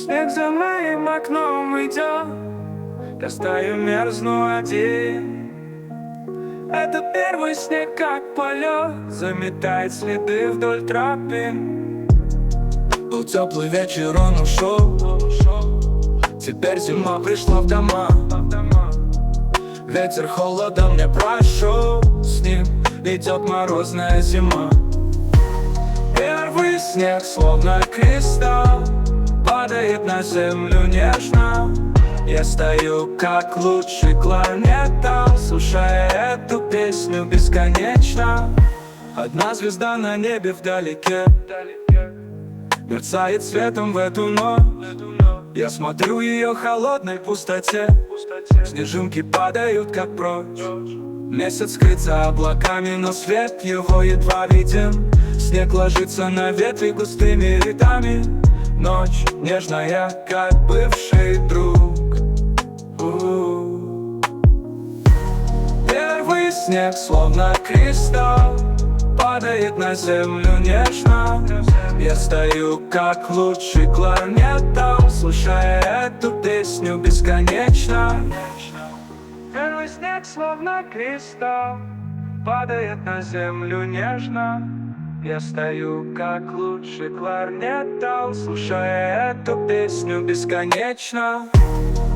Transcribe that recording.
Снег за моим окном идет, я стою, мерзну один. Это первый снег, как полет, заметает следы вдоль тропин. Был теплый вечер, он ушел, теперь зима пришла в дома. Ветер холодом не прошел, с ним идет морозная зима. Первый снег, словно кристалл, падает на землю нежно. Я стою, как лучший кларнетал, слушая эту песню бесконечно. Одна звезда на небе вдалеке мерцает светом в эту ночь. Я смотрю ее холодной пустоте, снежинки падают, как прочь. Месяц скрыт за облаками, но свет его едва виден. Снег ложится на ветви густыми рядами. Ночь нежная, как бывший друг. Первый снег, словно кристалл, падает на землю нежно. Я стою, как лучший кларнетал, слушая эту песню бесконечно. Первый снег, словно кристалл, падает на землю нежно. Я стою, как лучший кларнетал, слушая эту песню бесконечно.